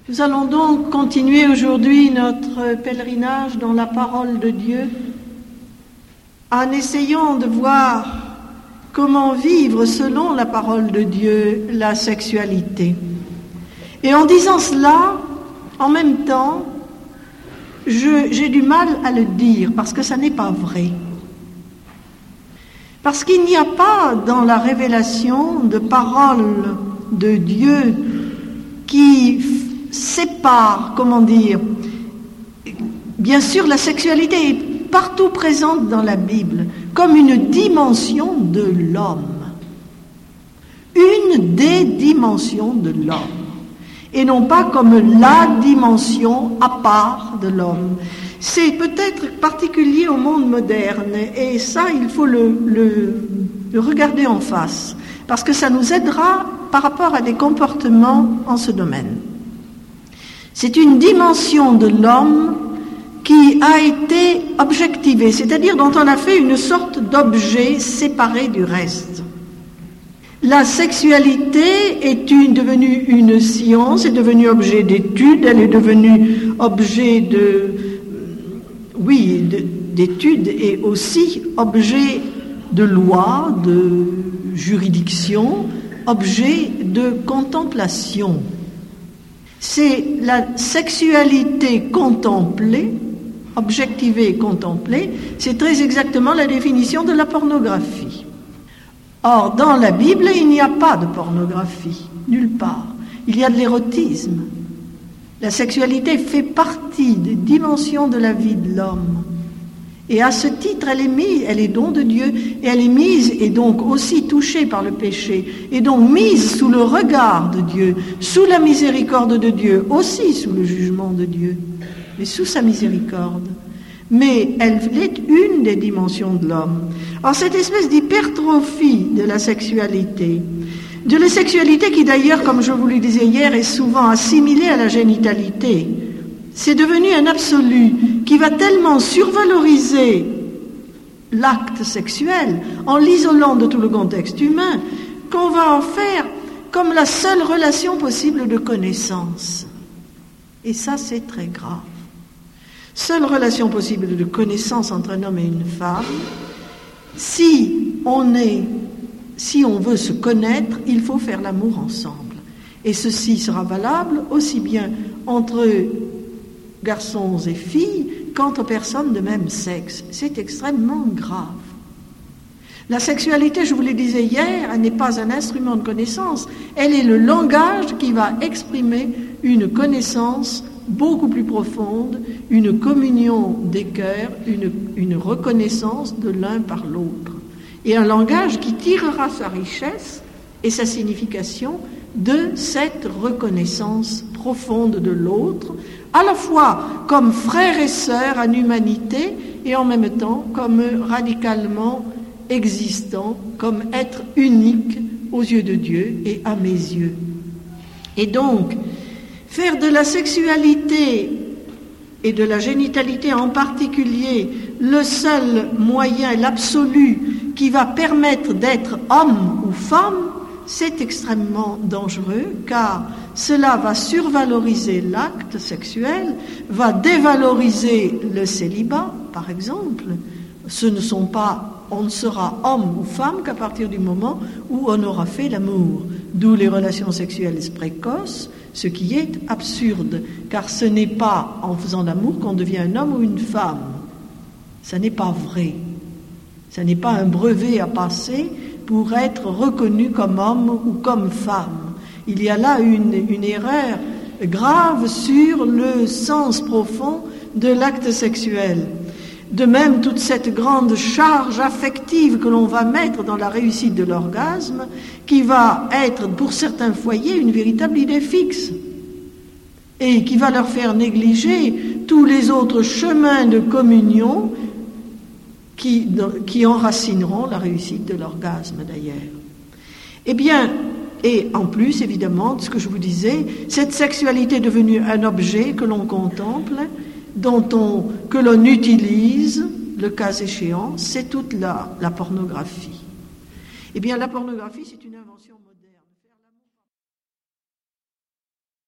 Nous allons donc continuer aujourd'hui notre pèlerinage dans la parole de Dieu en essayant de voir comment vivre selon la parole de Dieu la sexualité. Et en disant cela, en même temps, j'ai du mal à le dire parce que ça n'est pas vrai. Parce qu'il n'y a pas dans la révélation de parole de Dieu qui sépare, bien sûr la sexualité est partout présente dans la Bible comme une dimension de l'homme, une des dimensions de l'homme, et non pas comme la dimension à part de l'homme. C'est peut-être particulier au monde moderne, et ça, il faut le regarder en face, parce que ça nous aidera par rapport à des comportements en ce domaine. C'est une dimension de l'homme qui a été objectivée, c'est-à-dire dont on a fait une sorte d'objet séparé du reste. La sexualité est devenue une science, est devenue objet d'étude, elle est devenue objet d'études et aussi objet de loi, de juridiction, objet de contemplation. C'est la sexualité contemplée, objectivée et contemplée, c'est très exactement la définition de la pornographie. Or, dans la Bible, il n'y a pas de pornographie, nulle part. Il y a de l'érotisme. La sexualité fait partie des dimensions de la vie de l'homme. Et à ce titre, elle est don de Dieu, et elle est mise, et donc aussi touchée par le péché, et donc mise sous le regard de Dieu, sous la miséricorde de Dieu, aussi sous le jugement de Dieu, mais sous sa miséricorde. Mais elle est une des dimensions de l'homme. Alors cette espèce d'hypertrophie de la sexualité qui d'ailleurs, comme je vous le disais hier, est souvent assimilée à la génitalité, c'est devenu un absolu qui va tellement survaloriser l'acte sexuel en l'isolant de tout le contexte humain qu'on va en faire comme la seule relation possible de connaissance. Et ça, c'est très grave. Seule relation possible de connaissance entre un homme et une femme. Si on veut se connaître, il faut faire l'amour ensemble. Et ceci sera valable aussi bien entre garçons et filles qu'entre personnes de même sexe. C'est extrêmement grave. La sexualité, je vous le disais hier, elle n'est pas un instrument de connaissance, elle est le langage qui va exprimer une connaissance beaucoup plus profonde, une communion des cœurs, une reconnaissance de l'un par l'autre. Et un langage qui tirera sa richesse et sa signification de cette reconnaissance profonde de l'autre, à la fois comme frère et sœur en humanité et en même temps comme radicalement existant, comme être unique aux yeux de Dieu et à mes yeux. Et donc, faire de la sexualité et de la génitalité en particulier le seul moyen, l'absolu, qui va permettre d'être homme ou femme, c'est extrêmement dangereux, car cela va survaloriser l'acte sexuel, va dévaloriser le célibat, par exemple. On ne sera homme ou femme qu'à partir du moment où on aura fait l'amour, d'où les relations sexuelles précoces, ce qui est absurde, car ce n'est pas en faisant l'amour qu'on devient un homme ou une femme. Ça n'est pas vrai. Ça n'est pas un brevet à passer pour être reconnu comme homme ou comme femme. Il y a là une erreur grave sur le sens profond de l'acte sexuel. De même, toute cette grande charge affective que l'on va mettre dans la réussite de l'orgasme, qui va être pour certains foyers une véritable idée fixe, et qui va leur faire négliger tous les autres chemins de communion qui enracineront la réussite de l'orgasme d'ailleurs. Eh bien, et en plus, évidemment, de ce que je vous disais, cette sexualité est devenue un objet que l'on contemple, que l'on utilise, le cas échéant, c'est toute la pornographie. Eh bien, la pornographie, c'est une invention